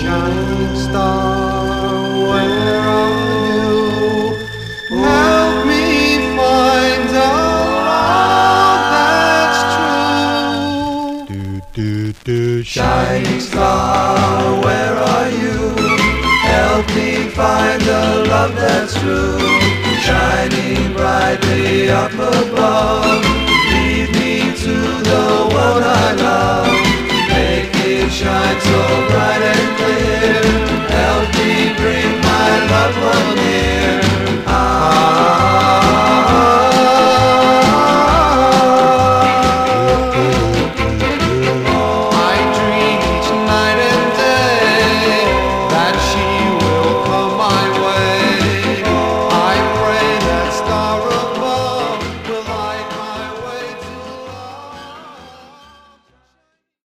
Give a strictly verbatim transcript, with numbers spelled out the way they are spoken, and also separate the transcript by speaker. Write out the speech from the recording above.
Speaker 1: Shining star, where are you? Help me find a love that's true. Do, do, do. Shining star, where are you? Help me find a love that's true. Shining brightly up above, lead me to the one I love.